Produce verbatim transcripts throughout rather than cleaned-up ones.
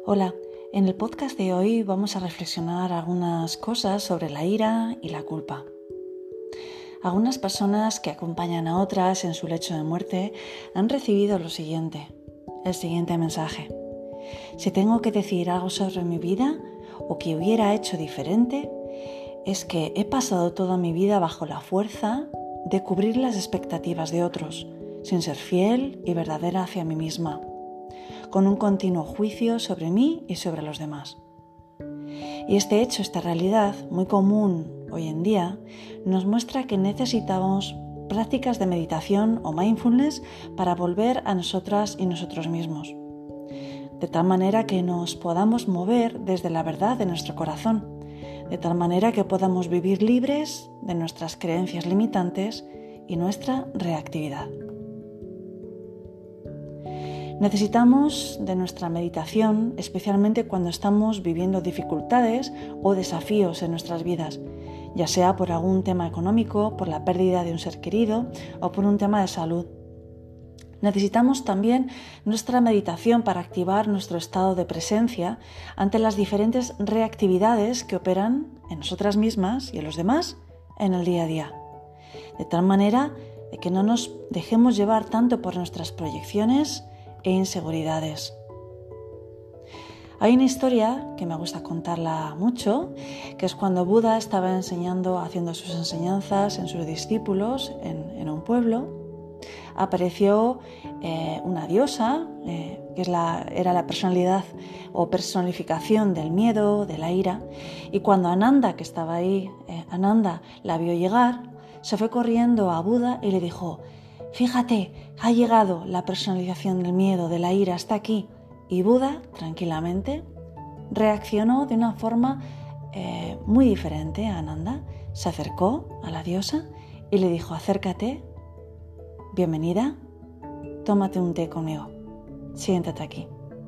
Hola, en el podcast de hoy vamos a reflexionar algunas cosas sobre la ira y la culpa. Algunas personas que acompañan a otras en su lecho de muerte han recibido lo siguiente, el siguiente mensaje. Si tengo que decir algo sobre mi vida o que hubiera hecho diferente, es que he pasado toda mi vida bajo la fuerza de cubrir las expectativas de otros, sin ser fiel y verdadera hacia mí misma, con un continuo juicio sobre mí y sobre los demás. Y este hecho, esta realidad muy común hoy en día, nos muestra que necesitamos prácticas de meditación o mindfulness para volver a nosotras y nosotros mismos, de tal manera que nos podamos mover desde la verdad de nuestro corazón, de tal manera que podamos vivir libres de nuestras creencias limitantes y nuestra reactividad. Necesitamos de nuestra meditación, especialmente cuando estamos viviendo dificultades o desafíos en nuestras vidas, ya sea por algún tema económico, por la pérdida de un ser querido o por un tema de salud. Necesitamos también nuestra meditación para activar nuestro estado de presencia ante las diferentes reactividades que operan en nosotras mismas y en los demás en el día a día, de tal manera de que no nos dejemos llevar tanto por nuestras proyecciones e inseguridades. Hay una historia que me gusta contarla mucho, que es cuando Buda estaba enseñando, haciendo sus enseñanzas en sus discípulos en, en un pueblo. Apareció eh, una diosa, eh, que es la, era la personalidad o personificación del miedo, de la ira, y cuando Ananda, que estaba ahí, eh, Ananda la vio llegar, se fue corriendo a Buda y le dijo: «Fíjate, ha llegado la personalización del miedo, de la ira, hasta aquí». Y Buda, tranquilamente, reaccionó de una forma eh, muy diferente a Ananda. Se acercó a la diosa y le dijo: «Acércate, bienvenida, tómate un té conmigo, siéntate aquí».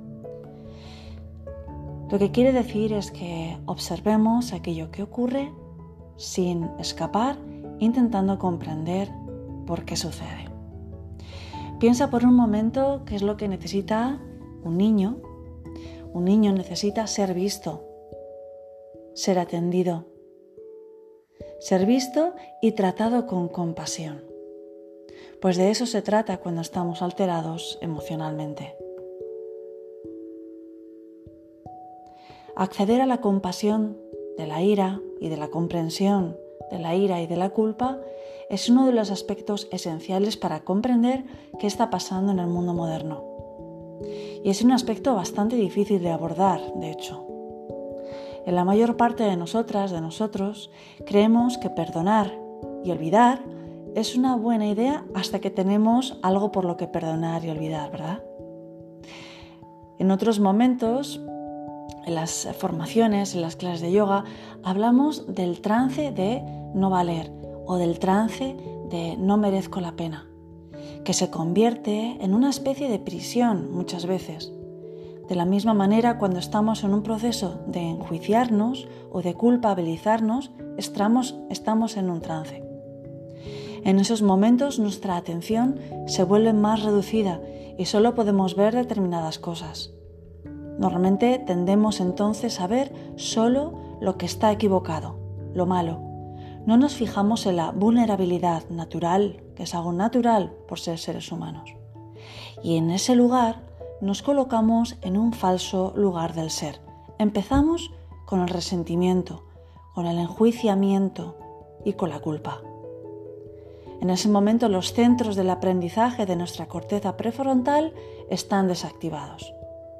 Lo que quiere decir es que observemos aquello que ocurre sin escapar, intentando comprender por qué sucede. Piensa por un momento qué es lo que necesita un niño. Un niño necesita ser visto, ser atendido, ser visto y tratado con compasión. Pues de eso se trata cuando estamos alterados emocionalmente. Acceder a la compasión de la ira y de la comprensión de la ira y de la culpa es uno de los aspectos esenciales para comprender qué está pasando en el mundo moderno. Y es un aspecto bastante difícil de abordar, de hecho. En la mayor parte de nosotras, de nosotros, creemos que perdonar y olvidar es una buena idea hasta que tenemos algo por lo que perdonar y olvidar, ¿verdad? En otros momentos, en las formaciones, en las clases de yoga, hablamos del trance de no valer o del trance de no merezco la pena, que se convierte en una especie de prisión muchas veces. De la misma manera, cuando estamos en un proceso de enjuiciarnos o de culpabilizarnos, estamos, estamos en un trance. En esos momentos nuestra atención se vuelve más reducida y solo podemos ver determinadas cosas. Normalmente tendemos entonces a ver solo lo que está equivocado, lo malo. No nos fijamos en la vulnerabilidad natural, que es algo natural por ser seres humanos. Y en ese lugar nos colocamos en un falso lugar del ser. Empezamos con el resentimiento, con el enjuiciamiento y con la culpa. En ese momento los centros del aprendizaje de nuestra corteza prefrontal están desactivados.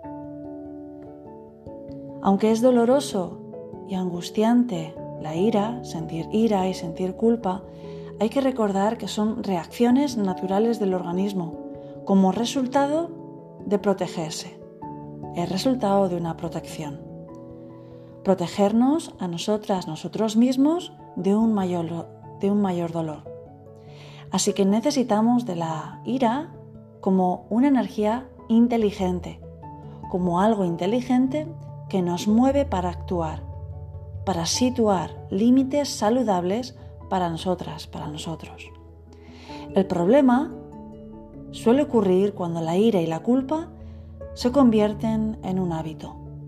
Aunque es doloroso y angustiante la ira, sentir ira y sentir culpa, hay que recordar que son reacciones naturales del organismo como resultado de protegerse. Es resultado de una protección. Protegernos a nosotras, nosotros mismos de un mayor, de un mayor dolor. Así que necesitamos de la ira como una energía inteligente, como algo inteligente que nos mueve para actuar, para situar límites saludables para nosotras, para nosotros. El problema suele ocurrir cuando la ira y la culpa se convierten en un hábito,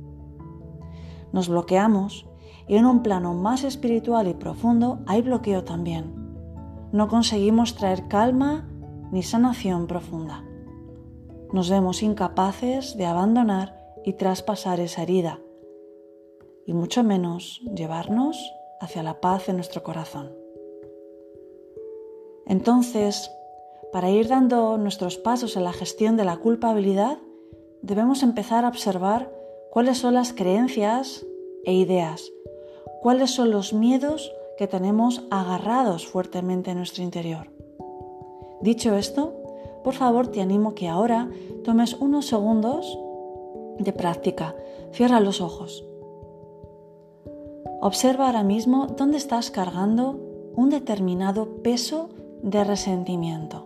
Nos bloqueamos y en un plano más espiritual y profundo hay bloqueo también. No conseguimos traer calma ni sanación profunda. Nos vemos incapaces de abandonar y traspasar esa herida, y mucho menos llevarnos hacia la paz en nuestro corazón. Entonces, para ir dando nuestros pasos en la gestión de la culpabilidad, debemos empezar a observar cuáles son las creencias e ideas, cuáles son los miedos que tenemos agarrados fuertemente en nuestro interior. Dicho esto, por favor te animo que ahora tomes unos segundos de práctica. Cierra los ojos. Observa ahora mismo dónde estás cargando un determinado peso de resentimiento.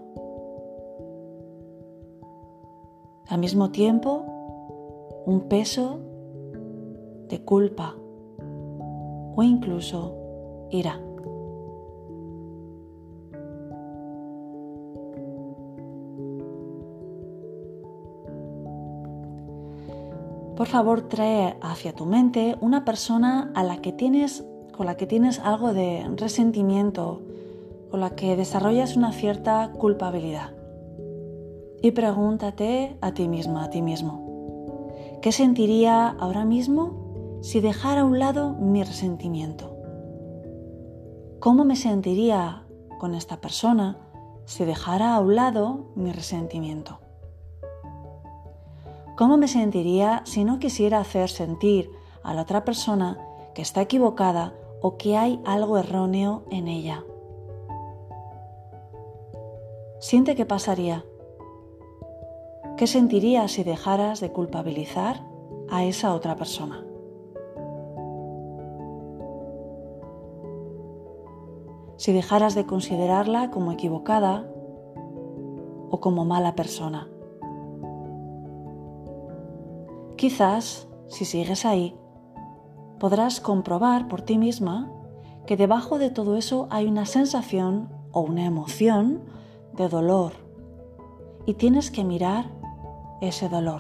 Al mismo tiempo, un peso de culpa o incluso ira. Por favor, trae hacia tu mente una persona a la que tienes, con la que tienes algo de resentimiento, con la que desarrollas una cierta culpabilidad. Y pregúntate a ti misma, a ti mismo, ¿qué sentiría ahora mismo si dejara a un lado mi resentimiento? ¿Cómo me sentiría con esta persona si dejara a un lado mi resentimiento? ¿Cómo me sentiría si no quisiera hacer sentir a la otra persona que está equivocada o que hay algo erróneo en ella? Siente qué pasaría. ¿Qué sentirías si dejaras de culpabilizar a esa otra persona? Si dejaras de considerarla como equivocada o como mala persona. Quizás, si sigues ahí, podrás comprobar por ti misma que debajo de todo eso hay una sensación o una emoción de dolor y tienes que mirar ese dolor.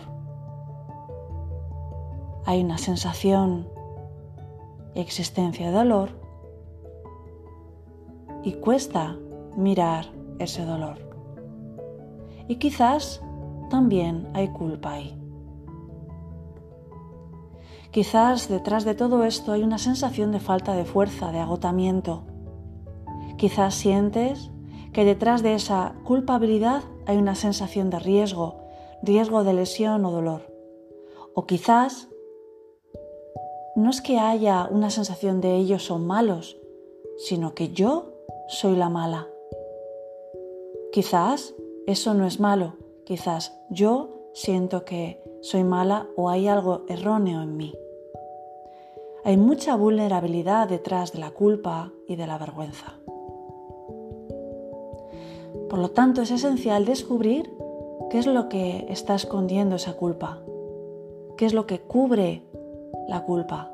Hay una sensación y existencia de dolor y cuesta mirar ese dolor. Y quizás también hay culpa ahí. Quizás detrás de todo esto hay una sensación de falta de fuerza, de agotamiento. Quizás sientes que detrás de esa culpabilidad hay una sensación de riesgo, riesgo de lesión o dolor. O quizás no es que haya una sensación de ellos son malos, sino que yo soy la mala. Quizás eso no es malo, quizás yo siento que soy mala o hay algo erróneo en mí. Hay mucha vulnerabilidad detrás de la culpa y de la vergüenza. Por lo tanto, es esencial descubrir qué es lo que está escondiendo esa culpa, qué es lo que cubre la culpa.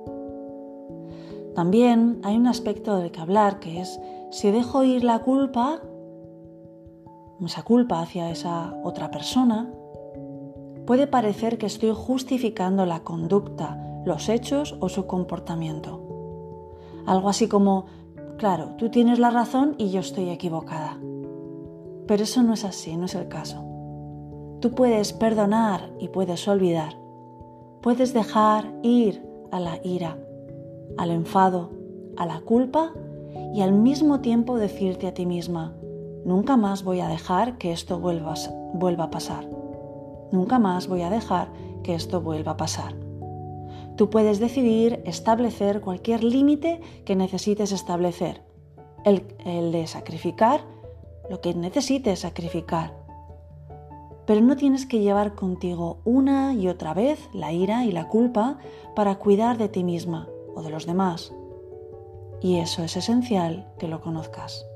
También hay un aspecto del que hablar, que es si dejo ir la culpa, esa culpa hacia esa otra persona, puede parecer que estoy justificando la conducta, los hechos o su comportamiento. Algo así como, claro, tú tienes la razón y yo estoy equivocada. Pero eso no es así, no es el caso. Tú puedes perdonar y puedes olvidar. Puedes dejar ir a la ira, al enfado, a la culpa y al mismo tiempo decirte a ti misma, nunca más voy a dejar que esto vuelva, vuelva a pasar. Nunca más voy a dejar que esto vuelva a pasar. Tú puedes decidir establecer cualquier límite que necesites establecer, el, el de sacrificar lo que necesites sacrificar. Pero no tienes que llevar contigo una y otra vez la ira y la culpa para cuidar de ti misma o de los demás. Y eso es esencial que lo conozcas.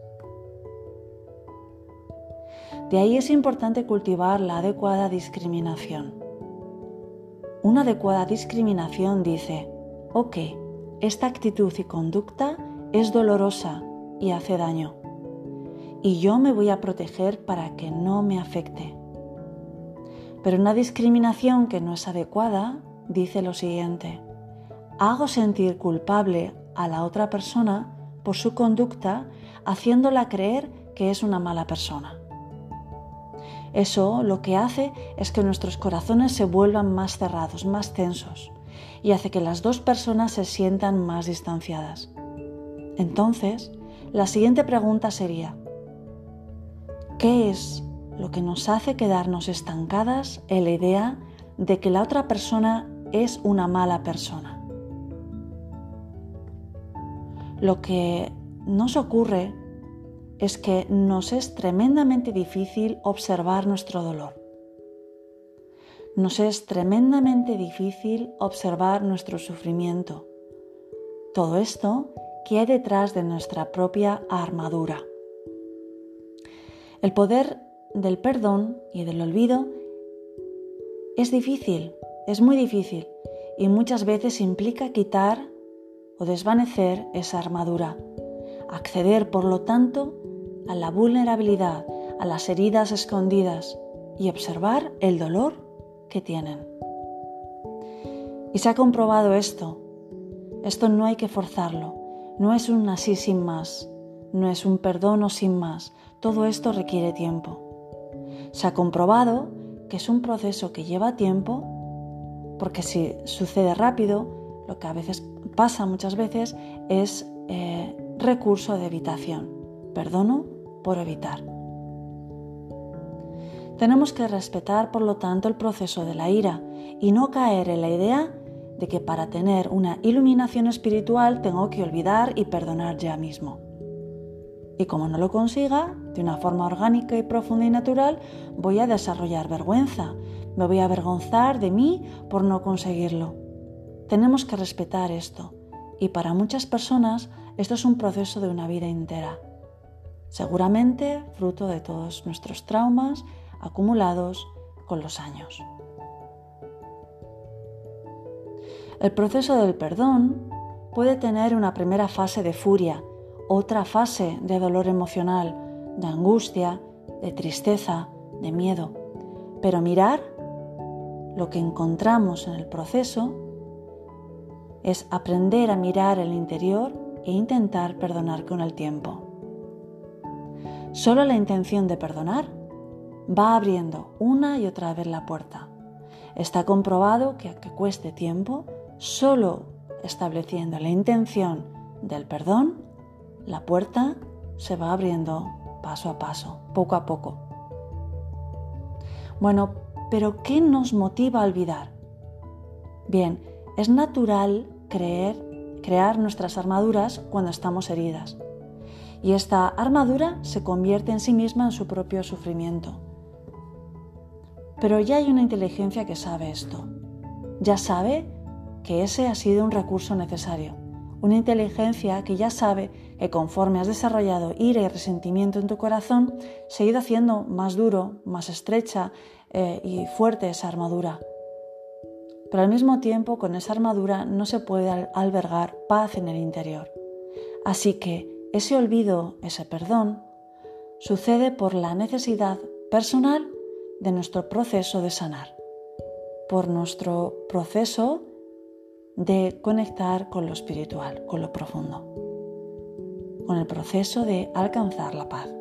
De ahí es importante cultivar la adecuada discriminación. Una adecuada discriminación dice, ok, esta actitud y conducta es dolorosa y hace daño, y yo me voy a proteger para que no me afecte. Pero una discriminación que no es adecuada dice lo siguiente, hago sentir culpable a la otra persona por su conducta, haciéndola creer que es una mala persona. Eso lo que hace es que nuestros corazones se vuelvan más cerrados, más tensos, y hace que las dos personas se sientan más distanciadas. Entonces, la siguiente pregunta sería: ¿qué es lo que nos hace quedarnos estancadas en la idea de que la otra persona es una mala persona? Lo que nos ocurre es que nos es tremendamente difícil observar nuestro dolor. Nos es tremendamente difícil observar nuestro sufrimiento. Todo esto que hay detrás de nuestra propia armadura. El poder del perdón y del olvido es difícil, es muy difícil, y muchas veces implica quitar o desvanecer esa armadura, acceder, por lo tanto, a la vulnerabilidad, a las heridas escondidas y observar el dolor que tienen. Y se ha comprobado esto. Esto no hay que forzarlo. No es un así sin más. No es un perdón o sin más. Todo esto requiere tiempo. Se ha comprobado que es un proceso que lleva tiempo, porque si sucede rápido, lo que a veces pasa muchas veces es eh, recurso de evitación. Perdono por evitar. Tenemos que respetar, por lo tanto, el proceso de la ira y no caer en la idea de que para tener una iluminación espiritual tengo que olvidar y perdonar ya mismo. Y como no lo consiga, de una forma orgánica y profunda y natural, voy a desarrollar vergüenza. Me voy a avergonzar de mí por no conseguirlo. Tenemos que respetar esto. Y para muchas personas esto es un proceso de una vida entera. Seguramente fruto de todos nuestros traumas acumulados con los años. El proceso del perdón puede tener una primera fase de furia, otra fase de dolor emocional, de angustia, de tristeza, de miedo. Pero mirar lo que encontramos en el proceso es aprender a mirar el interior e intentar perdonar con el tiempo. Solo la intención de perdonar va abriendo una y otra vez la puerta. Está comprobado que aunque cueste tiempo, solo estableciendo la intención del perdón, la puerta se va abriendo paso a paso, poco a poco. Bueno, ¿pero qué nos motiva a olvidar? Bien, es natural creer, crear nuestras armaduras cuando estamos heridas. Y esta armadura se convierte en sí misma en su propio sufrimiento. Pero ya hay una inteligencia que sabe esto. Ya sabe que ese ha sido un recurso necesario. Una inteligencia que ya sabe que conforme has desarrollado ira y resentimiento en tu corazón, se ha ido haciendo más duro, más estrecha eh, y fuerte esa armadura. Pero al mismo tiempo, con esa armadura no se puede albergar paz en el interior. Así que ese olvido, ese perdón, sucede por la necesidad personal de nuestro proceso de sanar, por nuestro proceso de conectar con lo espiritual, con lo profundo, con el proceso de alcanzar la paz.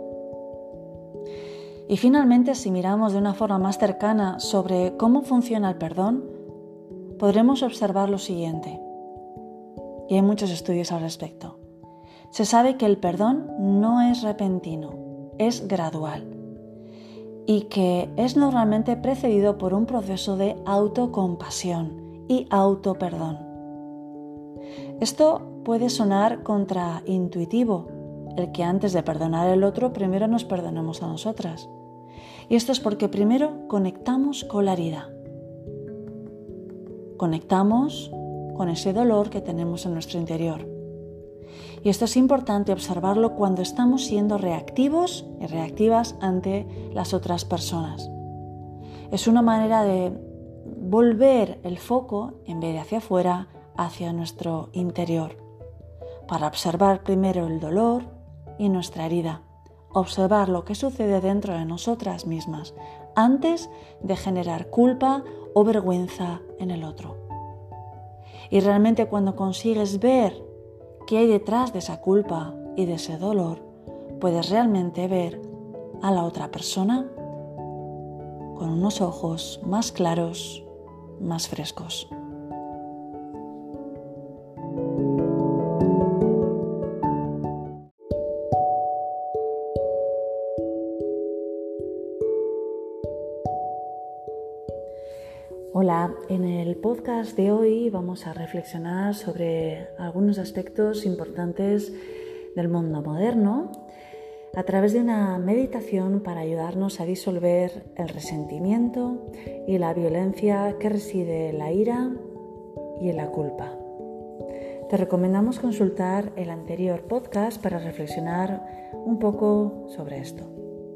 Y finalmente, si miramos de una forma más cercana sobre cómo funciona el perdón, podremos observar lo siguiente, y hay muchos estudios al respecto. Se sabe que el perdón no es repentino, es gradual y que es normalmente precedido por un proceso de autocompasión y autoperdón. Esto puede sonar contraintuitivo, el que antes de perdonar al otro primero nos perdonemos a nosotras. Y esto es porque primero conectamos con la herida. Conectamos con ese dolor que tenemos en nuestro interior. Y esto es importante observarlo cuando estamos siendo reactivos y reactivas ante las otras personas. Es una manera de volver el foco, en vez de hacia afuera, hacia nuestro interior, para observar primero el dolor y nuestra herida, observar lo que sucede dentro de nosotras mismas, antes de generar culpa o vergüenza en el otro. Y realmente cuando consigues ver qué hay detrás de esa culpa y de ese dolor, puedes realmente ver a la otra persona con unos ojos más claros, más frescos. Hola, en el podcast de hoy vamos a reflexionar sobre algunos aspectos importantes del mundo moderno a través de una meditación para ayudarnos a disolver el resentimiento y la violencia que reside en la ira y en la culpa. Te recomendamos consultar el anterior podcast para reflexionar un poco sobre esto.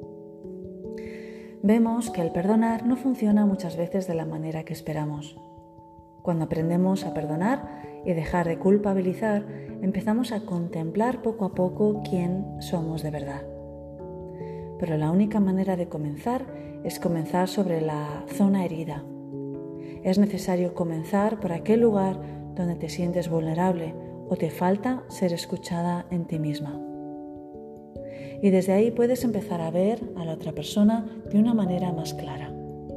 Vemos que el perdonar no funciona muchas veces de la manera que esperamos. Cuando aprendemos a perdonar y dejar de culpabilizar, empezamos a contemplar poco a poco quién somos de verdad. Pero la única manera de comenzar es comenzar sobre la zona herida. Es necesario comenzar por aquel lugar donde te sientes vulnerable o te falta ser escuchada en ti misma. Y desde ahí puedes empezar a ver a la otra persona de una manera más clara.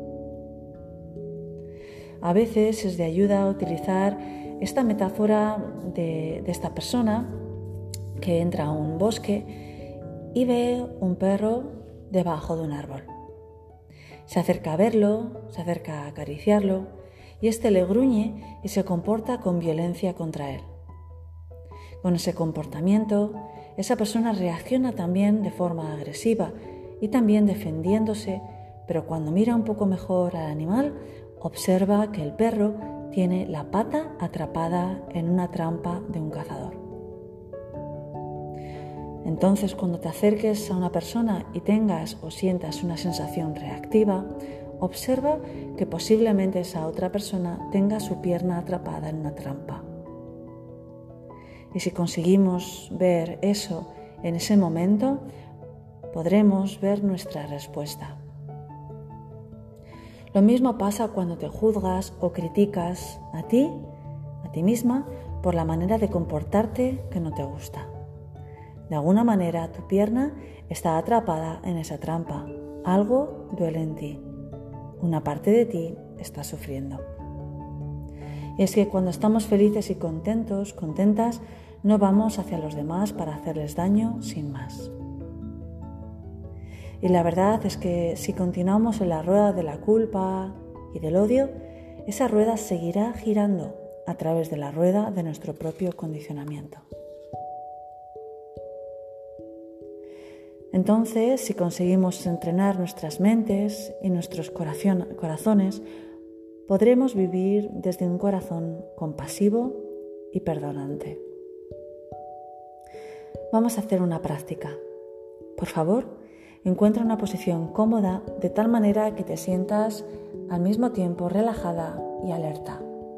A veces es de ayuda utilizar esta metáfora de, de esta persona que entra a un bosque y ve un perro debajo de un árbol. Se acerca a verlo, se acerca a acariciarlo y éste le gruñe y se comporta con violencia contra él. Con ese comportamiento, esa persona reacciona también de forma agresiva y también defendiéndose, pero cuando mira un poco mejor al animal, observa que el perro tiene la pata atrapada en una trampa de un cazador. Entonces, cuando te acerques a una persona y tengas o sientas una sensación reactiva, observa que posiblemente esa otra persona tenga su pierna atrapada en una trampa. Y si conseguimos ver eso en ese momento, podremos ver nuestra respuesta. Lo mismo pasa cuando te juzgas o criticas a ti, a ti misma, por la manera de comportarte que no te gusta. De alguna manera tu pierna está atrapada en esa trampa. Algo duele en ti. Una parte de ti está sufriendo. Y es que cuando estamos felices y contentos, contentas, no vamos hacia los demás para hacerles daño sin más. Y la verdad es que si continuamos en la rueda de la culpa y del odio, esa rueda seguirá girando a través de la rueda de nuestro propio condicionamiento. Entonces, si conseguimos entrenar nuestras mentes y nuestros corazón, corazones, podremos vivir desde un corazón compasivo y perdonante. Vamos a hacer una práctica. Por favor, encuentra una posición cómoda de tal manera que te sientas al mismo tiempo relajada y alerta.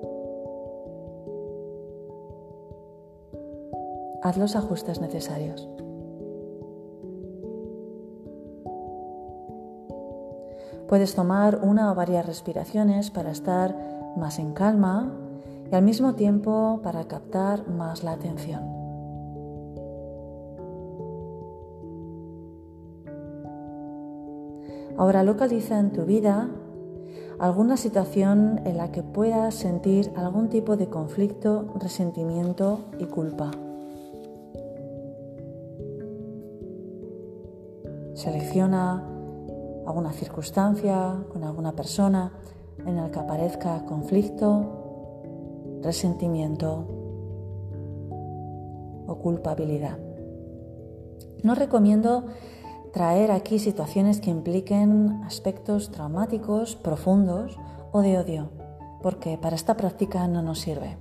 Haz los ajustes necesarios. Puedes tomar una o varias respiraciones para estar más en calma y al mismo tiempo para captar más la atención. Ahora localiza en tu vida alguna situación en la que puedas sentir algún tipo de conflicto, resentimiento y culpa. Selecciona alguna circunstancia con alguna persona en la que aparezca conflicto, resentimiento o culpabilidad. No recomiendo traer aquí situaciones que impliquen aspectos traumáticos, profundos o de odio, porque para esta práctica no nos sirve.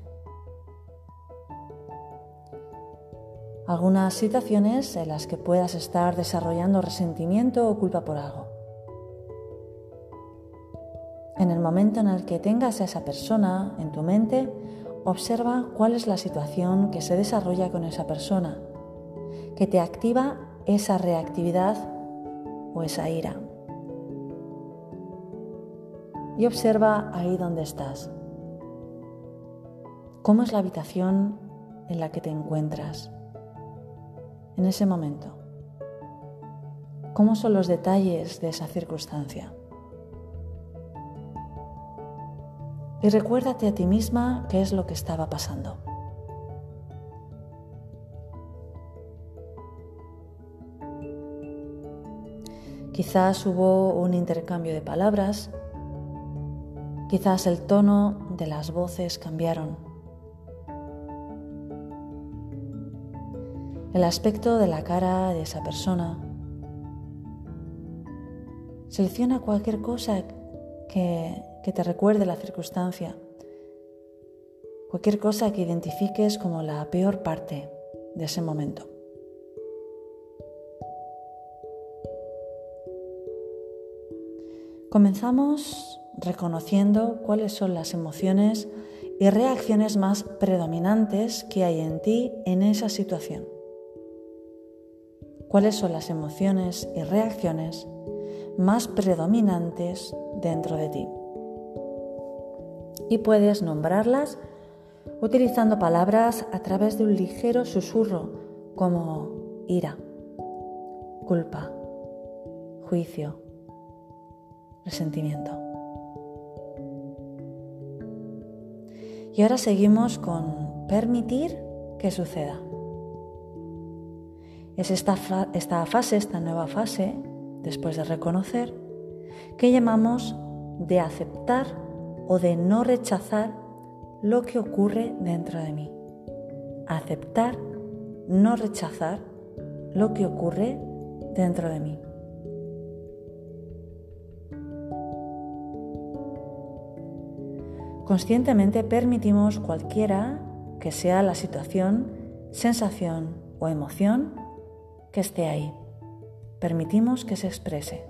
Algunas situaciones en las que puedas estar desarrollando resentimiento o culpa por algo. En el momento en el que tengas a esa persona en tu mente, observa cuál es la situación que se desarrolla con esa persona, que te activa esa reactividad o esa ira. Y observa ahí donde estás. ¿Cómo es la habitación en la que te encuentras en ese momento? ¿Cómo son los detalles de esa circunstancia? Y recuérdate a ti misma qué es lo que estaba pasando. Quizás hubo un intercambio de palabras, quizás el tono de las voces cambiaron. El aspecto de la cara de esa persona. Selecciona cualquier cosa que, que te recuerde la circunstancia, cualquier cosa que identifiques como la peor parte de ese momento. Comenzamos reconociendo cuáles son las emociones y reacciones más predominantes que hay en ti en esa situación. ¿Cuáles son las emociones y reacciones más predominantes dentro de ti? Y puedes nombrarlas utilizando palabras a través de un ligero susurro como ira, culpa, juicio, resentimiento. Y ahora seguimos con permitir que suceda. Es esta, fa- esta fase, esta nueva fase, después de reconocer, que llamamos de aceptar o de no rechazar lo que ocurre dentro de mí. Aceptar, no rechazar lo que ocurre dentro de mí. Conscientemente permitimos cualquiera que sea la situación, sensación o emoción que esté ahí. Permitimos que se exprese.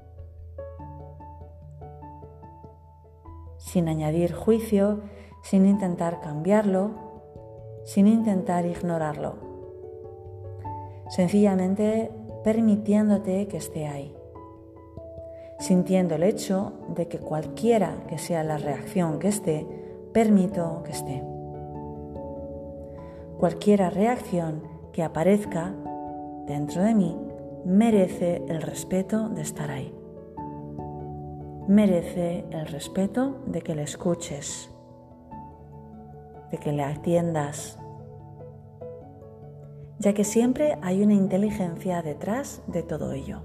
Sin añadir juicio, sin intentar cambiarlo, sin intentar ignorarlo. Sencillamente permitiéndote que esté ahí. Sintiendo el hecho de que cualquiera que sea la reacción que esté, permito que esté. Cualquier reacción que aparezca dentro de mí merece el respeto de estar ahí. Merece el respeto de que le escuches, de que le atiendas, ya que siempre hay una inteligencia detrás de todo ello.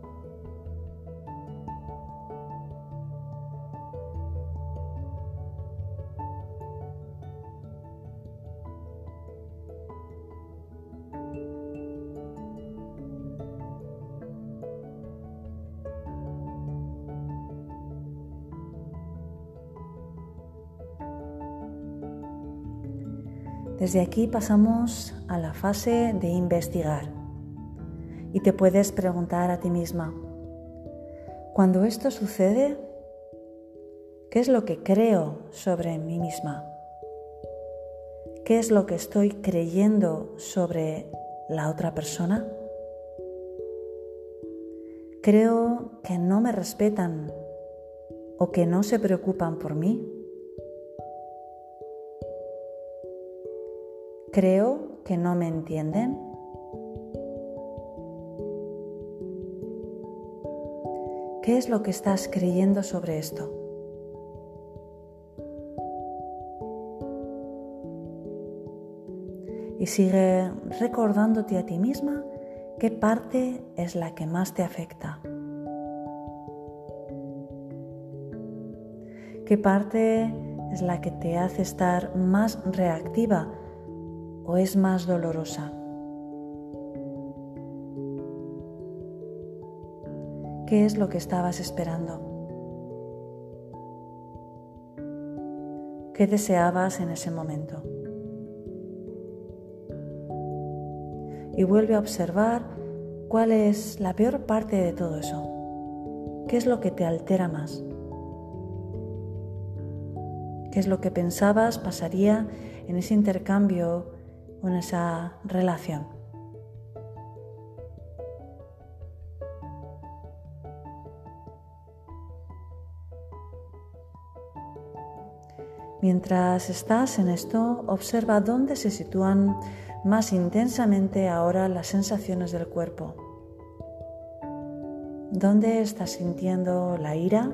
Desde aquí pasamos a la fase de investigar y te puedes preguntar a ti misma, cuando esto sucede, ¿qué es lo que creo sobre mí misma? ¿Qué es lo que estoy creyendo sobre la otra persona? ¿Creo que no me respetan o que no se preocupan por mí? ¿Creo que no me entienden? ¿Qué es lo que estás creyendo sobre esto? Y sigue recordándote a ti misma qué parte es la que más te afecta. ¿Qué parte es la que te hace estar más reactiva o es más dolorosa? ¿Qué es lo que estabas esperando? ¿Qué deseabas en ese momento? Y vuelve a observar cuál es la peor parte de todo eso. ¿Qué es lo que te altera más? ¿Qué es lo que pensabas pasaría en ese intercambio o en esa relación? Mientras estás en esto, observa dónde se sitúan más intensamente ahora las sensaciones del cuerpo. ¿Dónde estás sintiendo la ira,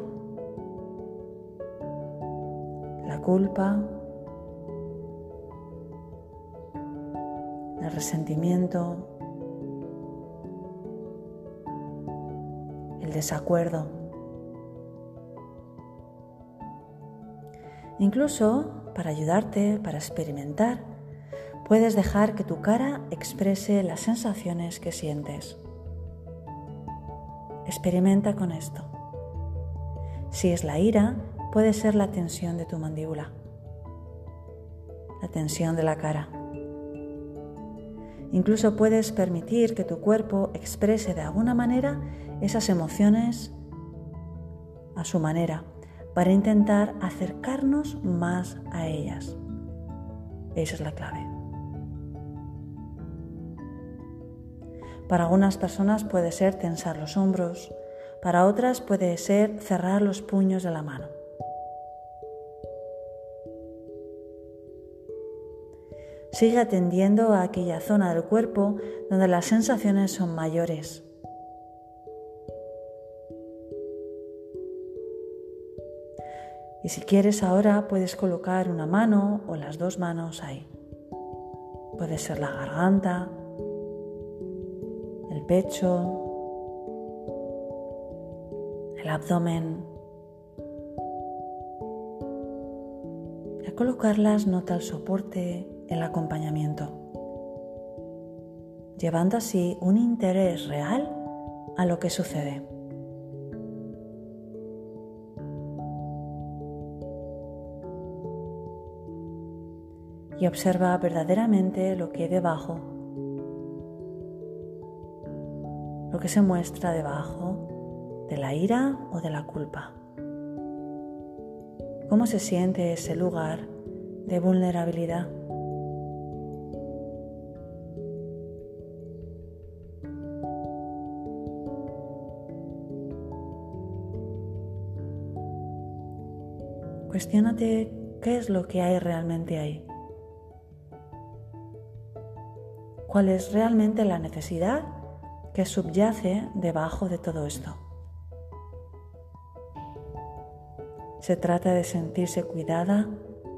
la culpa, el resentimiento, el desacuerdo? Incluso, para ayudarte, para experimentar, puedes dejar que tu cara exprese las sensaciones que sientes. Experimenta con esto. Si es la ira, puede ser la tensión de tu mandíbula, la tensión de la cara. Incluso puedes permitir que tu cuerpo exprese de alguna manera esas emociones a su manera, para intentar acercarnos más a ellas. Esa es la clave. Para algunas personas puede ser tensar los hombros, para otras puede ser cerrar los puños de la mano. Sigue atendiendo a aquella zona del cuerpo donde las sensaciones son mayores. Y si quieres ahora puedes colocar una mano o las dos manos ahí. Puede ser la garganta, el pecho, el abdomen. Y al colocarlas nota el soporte, el acompañamiento, llevando así un interés real a lo que sucede. Y observa verdaderamente lo que hay debajo, lo que se muestra debajo de la ira o de la culpa. ¿Cómo se siente ese lugar de vulnerabilidad? Cuestiónate qué es lo que hay realmente ahí. ¿Cuál es realmente la necesidad que subyace debajo de todo esto? ¿Se trata de sentirse cuidada?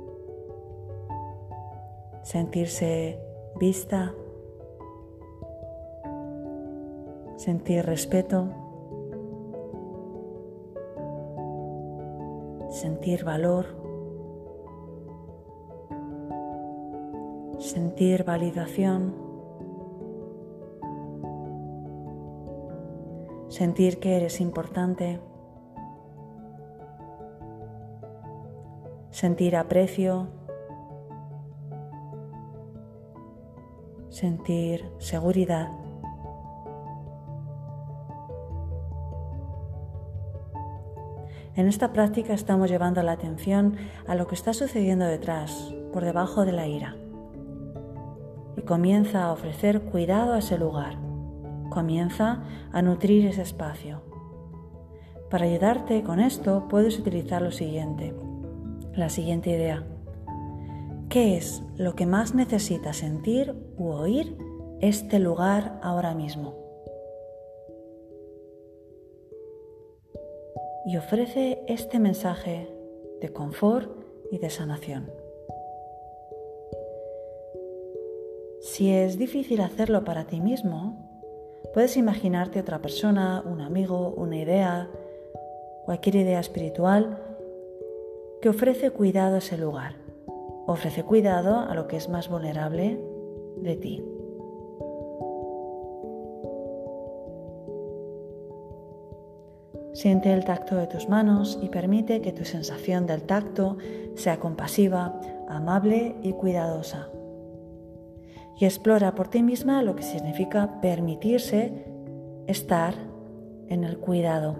¿Sentirse vista? ¿Sentir respeto? ¿Sentir valor? ¿Sentir validación? Sentir que eres importante, sentir aprecio, sentir seguridad. En esta práctica estamos llevando la atención a lo que está sucediendo detrás, por debajo de la ira, y comienza a ofrecer cuidado a ese lugar. Comienza a nutrir ese espacio. Para ayudarte con esto puedes utilizar lo siguiente, la siguiente idea. ¿Qué es lo que más necesita sentir u oír este lugar ahora mismo? Y ofrece este mensaje de confort y de sanación. Si es difícil hacerlo para ti mismo, puedes imaginarte otra persona, un amigo, una idea, cualquier idea espiritual que ofrece cuidado a ese lugar, ofrece cuidado a lo que es más vulnerable de ti. Siente el tacto de tus manos y permite que tu sensación del tacto sea compasiva, amable y cuidadosa. Y explora por ti misma lo que significa permitirse estar en el cuidado,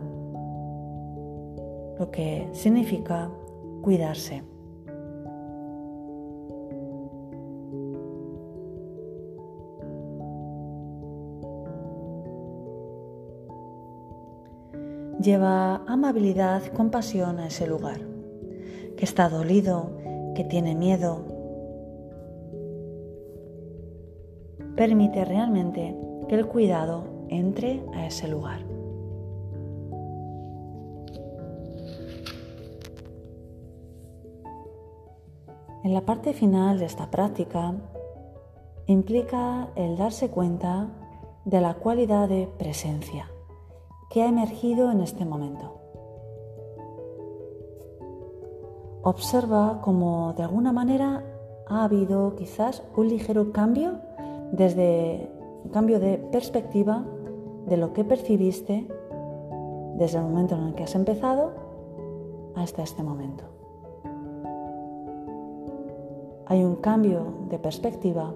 lo que significa cuidarse. Lleva amabilidad, compasión a ese lugar, que está dolido, que tiene miedo. Permite realmente que el cuidado entre a ese lugar. En la parte final de esta práctica implica el darse cuenta de la cualidad de presencia que ha emergido en este momento. Observa cómo de alguna manera ha habido quizás un ligero cambio desde un cambio de perspectiva de lo que percibiste desde el momento en el que has empezado hasta este momento. Hay un cambio de perspectiva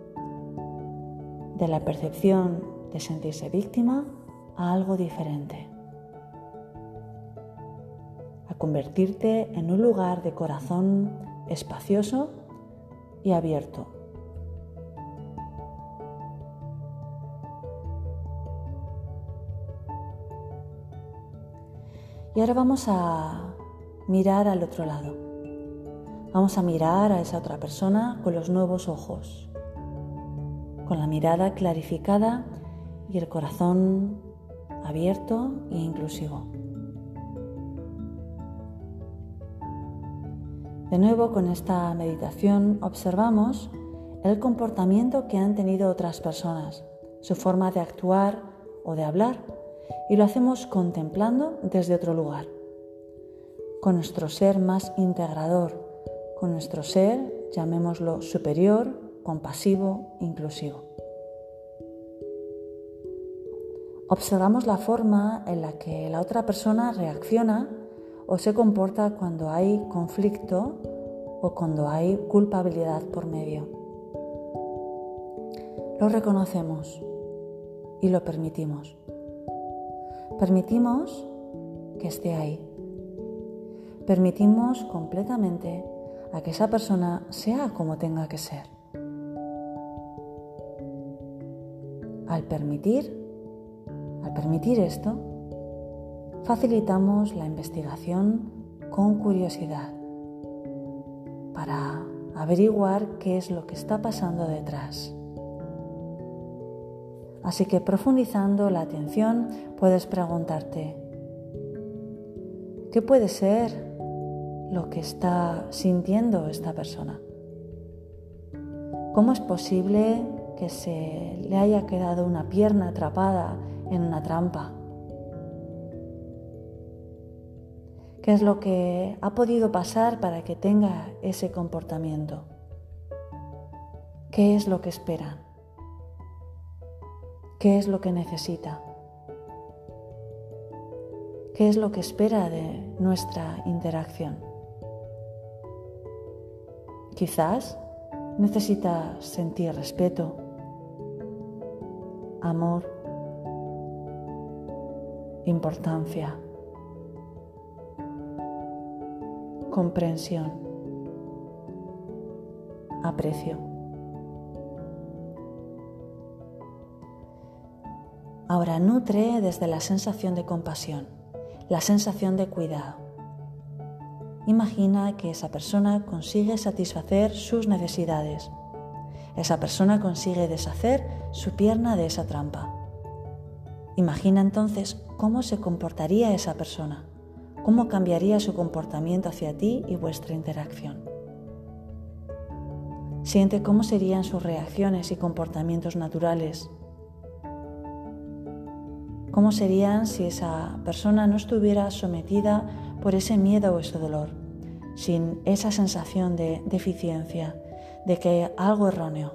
de la percepción de sentirse víctima a algo diferente, a convertirte en un lugar de corazón espacioso y abierto. Y ahora vamos a mirar al otro lado. Vamos a mirar a esa otra persona con los nuevos ojos, con la mirada clarificada y el corazón abierto e inclusivo. De nuevo, con esta meditación observamos el comportamiento que han tenido otras personas, su forma de actuar o de hablar, y lo hacemos contemplando desde otro lugar, con nuestro ser más integrador, con nuestro ser, llamémoslo superior, compasivo, inclusivo. Observamos la forma en la que la otra persona reacciona o se comporta cuando hay conflicto o cuando hay culpabilidad por medio. Lo reconocemos y lo permitimos. Permitimos que esté ahí. Permitimos completamente a que esa persona sea como tenga que ser. Al permitir, al permitir esto, facilitamos la investigación con curiosidad para averiguar qué es lo que está pasando detrás. Así que profundizando la atención, puedes preguntarte, ¿qué puede ser lo que está sintiendo esta persona? ¿Cómo es posible que se le haya quedado una pierna atrapada en una trampa? ¿Qué es lo que ha podido pasar para que tenga ese comportamiento? ¿Qué es lo que espera? ¿Qué es lo que necesita? ¿Qué es lo que espera de nuestra interacción? Quizás necesita sentir respeto, amor, importancia, comprensión, aprecio. Ahora nutre desde la sensación de compasión, la sensación de cuidado. Imagina que esa persona consigue satisfacer sus necesidades. Esa persona consigue deshacer su pierna de esa trampa. Imagina entonces cómo se comportaría esa persona, cómo cambiaría su comportamiento hacia ti y vuestra interacción. Siente cómo serían sus reacciones y comportamientos naturales. ¿Cómo serían si esa persona no estuviera sometida por ese miedo o ese dolor, sin esa sensación de deficiencia, de que hay algo erróneo?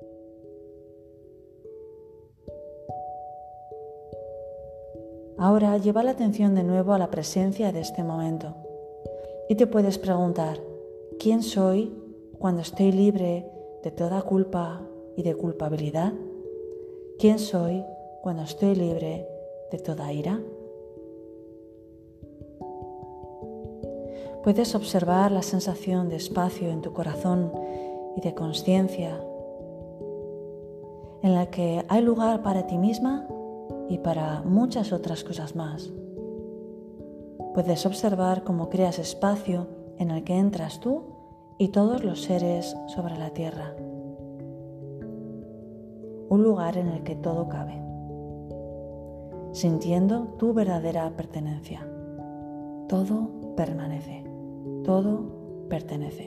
Ahora lleva la atención de nuevo a la presencia de este momento y te puedes preguntar, ¿quién soy cuando estoy libre de toda culpa y de culpabilidad? ¿Quién soy cuando estoy libre de toda ira? Puedes observar la sensación de espacio en tu corazón y de consciencia en la que hay lugar para ti misma y para muchas otras cosas más. Puedes observar cómo creas espacio en el que entras tú y todos los seres sobre la tierra. Un lugar en el que todo cabe, sintiendo tu verdadera pertenencia. Todo permanece, todo pertenece.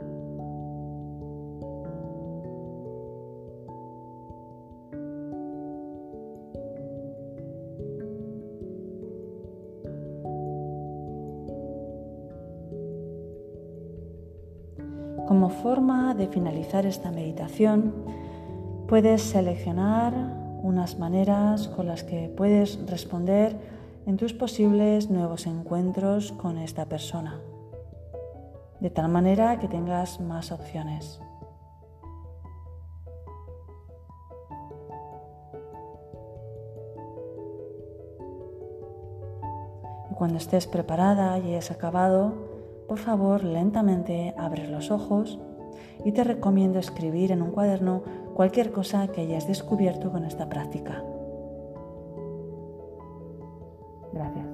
Como forma de finalizar esta meditación, puedes seleccionar unas maneras con las que puedes responder en tus posibles nuevos encuentros con esta persona, de tal manera que tengas más opciones. Y cuando estés preparada y hayas acabado, por favor, lentamente abres los ojos y te recomiendo escribir en un cuaderno cualquier cosa que hayas descubierto con esta práctica. Gracias.